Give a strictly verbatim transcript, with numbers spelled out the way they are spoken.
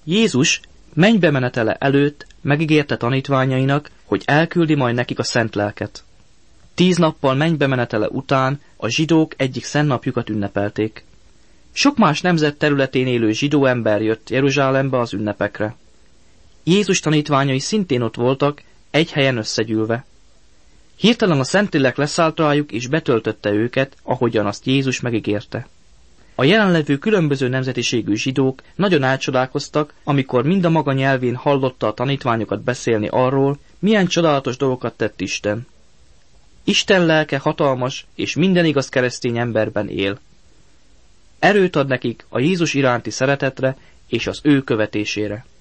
Jézus mennybe menetele előtt megígérte tanítványainak, hogy elküldi majd nekik a szent lelket. Tíz nappal mennybe menetele után a zsidók egyik szentnapjukat ünnepelték. Sok más nemzet területén élő zsidó ember jött Jeruzsálembe az ünnepekre. Jézus tanítványai szintén ott voltak, egy helyen összegyűlve. Hirtelen a Szentlélek leszállt rájuk, és betöltötte őket, ahogyan azt Jézus megígérte. A jelenlevő különböző nemzetiségű zsidók nagyon elcsodálkoztak, amikor mind a maga nyelvén hallotta a tanítványokat beszélni arról, milyen csodálatos dolgokat tett Isten. Isten lelke hatalmas, és minden igaz keresztény emberben él. Erőt ad nekik a Jézus iránti szeretetre és az ő követésére.